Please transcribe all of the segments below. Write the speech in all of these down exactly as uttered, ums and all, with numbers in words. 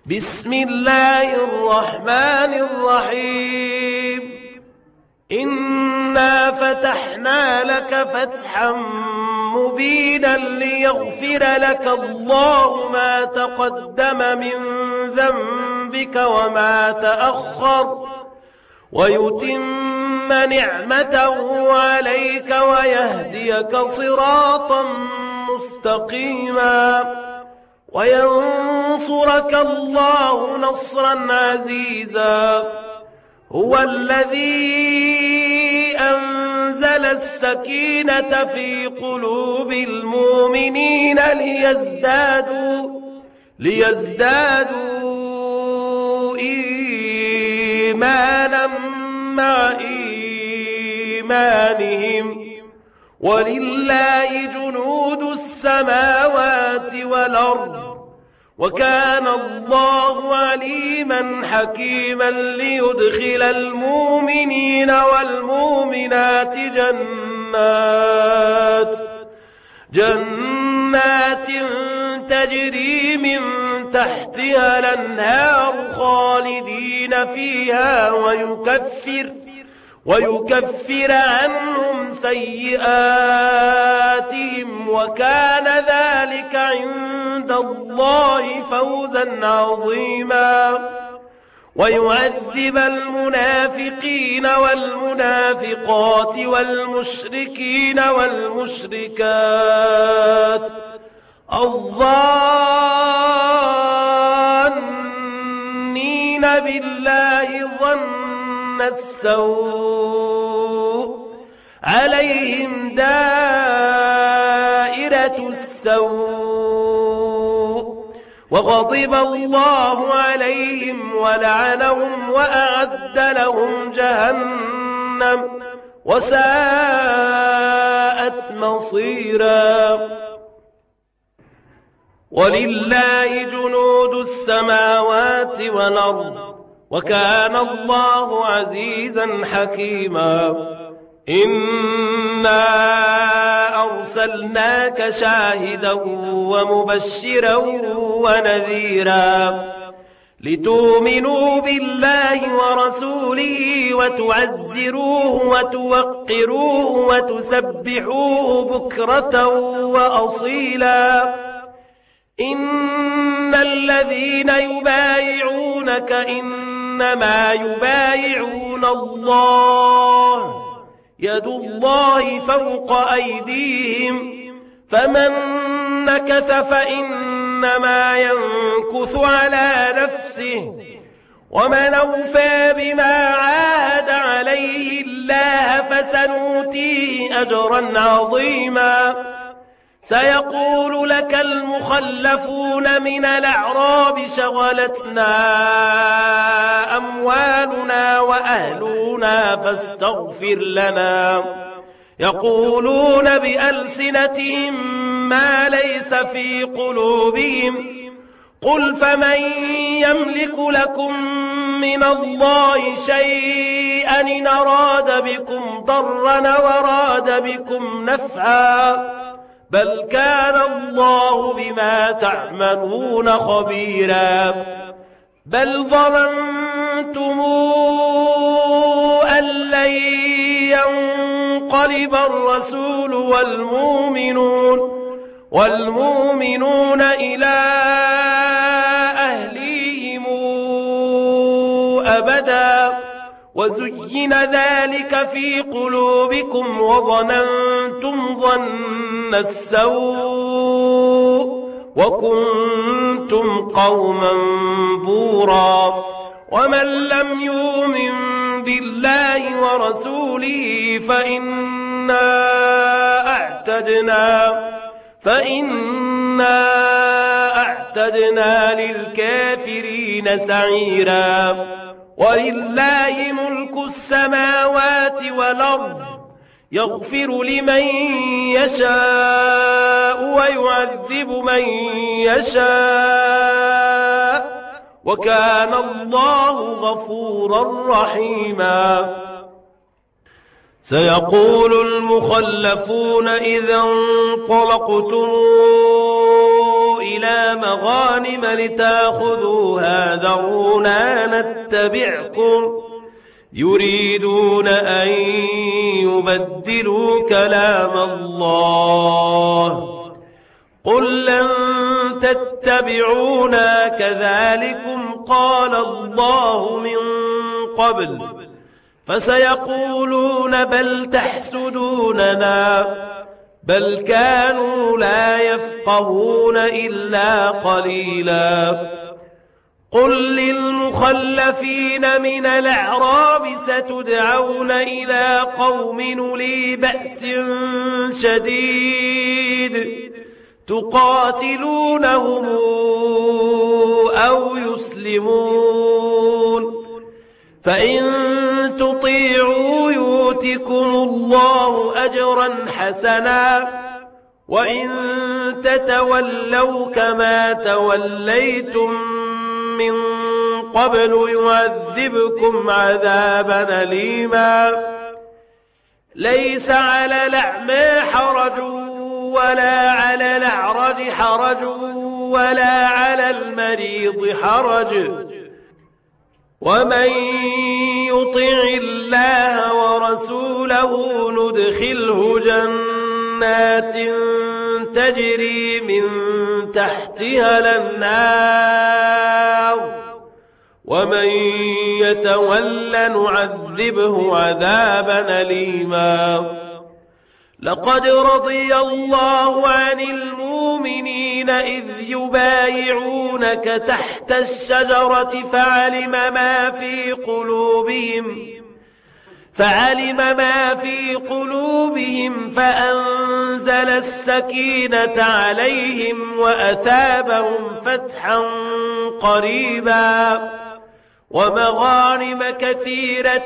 بسم الله الرحمن الرحيم إنا فتحنا لك فتحا مبينا ليغفر لك الله ما تقدم من ذنبك وما تأخر ويتم نعمته عليك ويهديك صراطا مستقيما وينصرك الله نصرا عزيزا هو الذي أنزل السكينة في قلوب المؤمنين ليزدادوا ليزدادوا إيمانا مع إيمانهم ولله جنود السماوات والأرض وكان الله عليما حكيما ليدخل المؤمنين والمؤمنات جنات جنات تجري من تحتها الأنهار خالدين فيها ويكفر ويكفر عنهم سيئاتهم وكان ذلك عند الله فوزا عظيما ويعذب المنافقين والمنافقات والمشركين والمشركات الظانين بالله ظن السوء عليهم دائرة السوء وغضب الله عليهم ولعنهم وأعد لهم جهنم وساءت مصيرا ولله جنود السماوات والأرض وكان الله عزيزا حكيما إنا أرسلناك شاهدا ومبشرا ونذيرا لتؤمنوا بالله ورسوله وتعزروه وتوقروه وتسبحوه بكرة وأصيلا إن الذين يبايعونك إنما يبايعون الله يد الله فوق أيديهم فمن نكث فإنما ينكث على نفسه ومن أوفى بما عاهد عليه الله فسنؤتيه أجرا عظيما سيقول لك المخلفون من الأعراب شغلتنا أموالنا وأهلنا فاستغفر لنا يقولون بألسنتهم ما ليس في قلوبهم قل فمن يملك لكم من الله شيئا إن أراد بكم ضرا وراد بكم نفعا بل كان الله بما تعملون خبيرا بل ظننتم أن لن ينقلب الرسول والمؤمنون والمؤمنون إلى أهليهم أبدا وزين ذلك في قلوبكم وظننتم ظن السوء وكنتم قوما بورا ومن لم يؤمن بالله ورسوله فإنا أعتدنا فإنا أعتدنا للكافرين سعيرا ولله ملك السماوات والأرض يغفر لمن يشاء ويعذب من يشاء وكان الله غفورا رحيما سيقول المخلفون إذا انطلقتم إلى مغانم لتأخذوها ذرونا نتبعكم يريدون أن يبدلوا كلام الله قل لن تتبعونا كذلكم قال الله من قبل فسيقولون بل تحسدوننا بل كانوا لا يفقهون إلا قليلا قل للمخلفين من الأعراب ستدعون إلى قوم أولي بأس شديد تقاتلونهم أو يسلمون فإن تطيعوا يؤتكم الله أجرا حسنا وإن تتولوا كما توليتم من قبل يعذبكم عذابا أليما ليس على الأعمى حرج ولا على الأعرج حرج ولا على المريض حرج ومن يطع الله ورسوله ندخله جنات تجري من تحتها الأنهار ومن يتول نعذبه عذابا أليما لقد رضي الله عن المؤمنين إذ يبايعونك تحت الشجرة فعلم ما في قلوبهم فعلم ما في قلوبهم فأنزل السكينة عليهم وأثابهم فتحا قريبا ومغانم كثيرة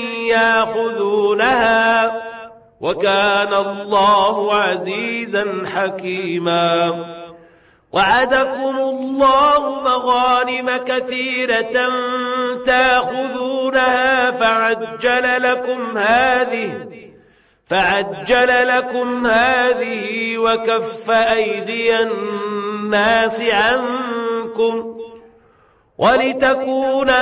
يأخذونها وكان الله عزيزا حكيما وعدكم الله مغانم كثيرة تأخذونها فعجل لكم هذه فعجل لكم هذه وكف أيدي الناس عنكم ولتكون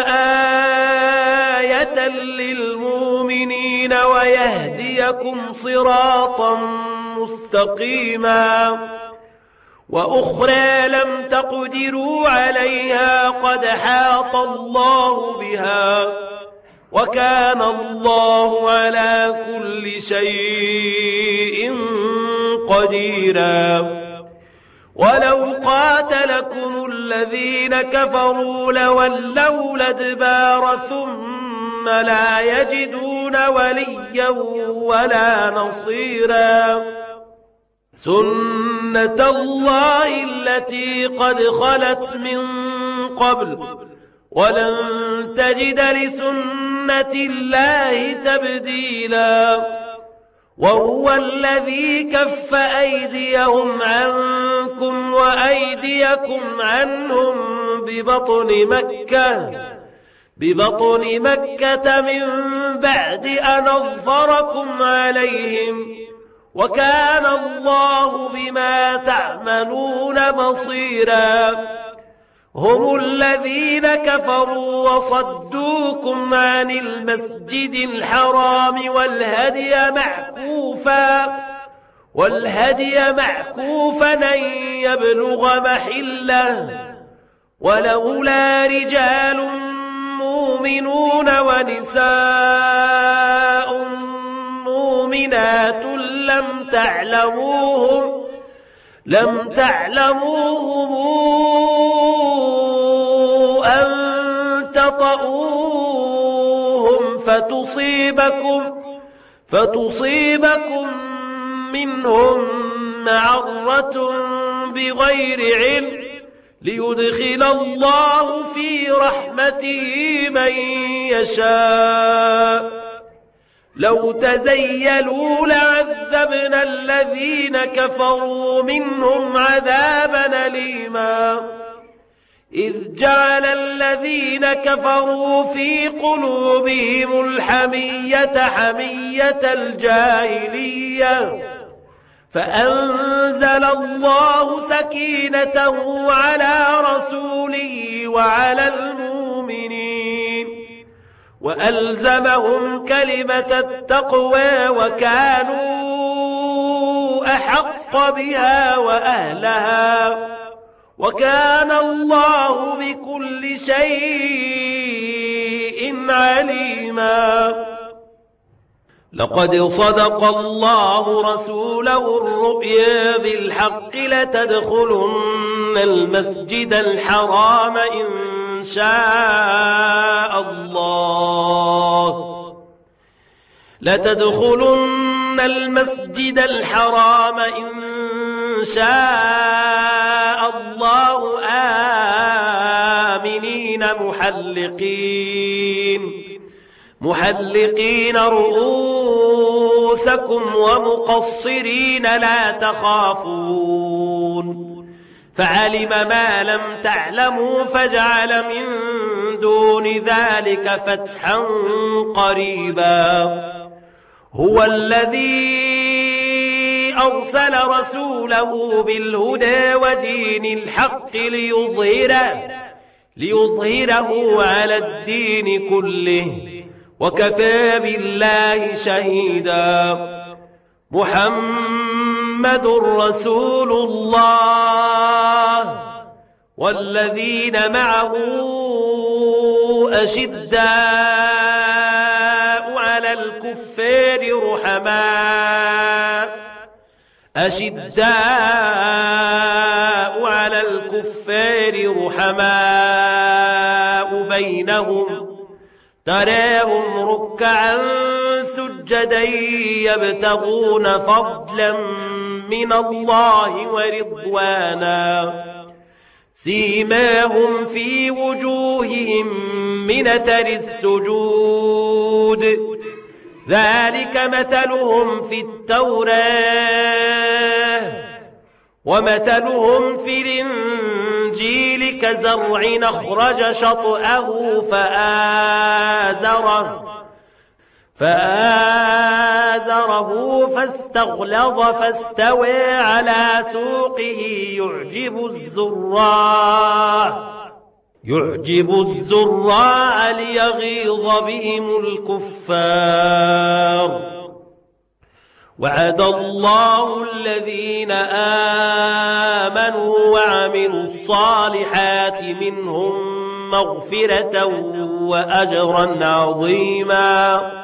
آية للمؤمنين ويهديكم صراطا مستقيما وأخرى لم تقدروا عليها قد حاط الله بها وكان الله على كل شيء قديرا ولو قاتلكم الذين كفروا لولوا الأدبار ثم لا يجدون وليا ولا نصيرا سنة الله التي قد خلت من قبل ولن تجد لسنة الله تبديلا وهو الذي كف أيديهم عنكم وأيديكم عنهم ببطن مكة ببطن مكة من بعد أن أظفركم عليهم وكان الله بما تعملون بصيرا هم الذين كفروا وصدوكم عن المسجد الحرام والهدي معكوفا والهدي معكوفا أن يبلغ محله ولولا رجال مؤمنون ونساء مؤمنات لم تعلموهم لم تعلموهم أن تطؤوهم فتصيبكم فتصيبكم منهم معرة بغير علم ليدخل الله في رحمته من يشاء لو تزيلوا لعذبنا الذين كفروا منهم عذابا أليما إذ جعل الذين كفروا في قلوبهم الحمية حمية الجاهلية فأنزل الله سكينته على رسوله وعلى المؤمنين وألزمهم كلمة التقوى وكانوا أحق بها وأهلها وكان الله بكل شيء عليما. لقد صدق الله رسوله الرؤيا بالحق لتدخلن المسجد الحرام إن شاء الله لتدخلن المسجد الحرام إن شاء الله آمنين محلقين محلقين رؤوسكم ومقصرين لا تخافون فعلم ما لم تعلموا فجعل من دون ذلك فتحا قريبا. هو الذي أرسل رسوله بالهدى ودين الحق ليظهره ليظهره على الدين كله وكفى بالله شهيدا. محمد رسول الله والذين معه أشداء على الكفار رحماء أشداء على الكفار رحماء بينهم تراهم ركعا سجدا يبتغون فضلا من الله ورضوانا سيماهم في وجوههم من أثر السجود ذلك مثلهم في التوراة ومثلهم في الإنجيل كزرع أخرج شطأه فآزره فآزره فاستغلظ فاستوى على سوقه يعجب الزراع يعجب الزراع ليغيظ بهم الكفار. وعد الله الذين آمنوا وعملوا الصالحات منهم مغفرة وأجرا عظيما.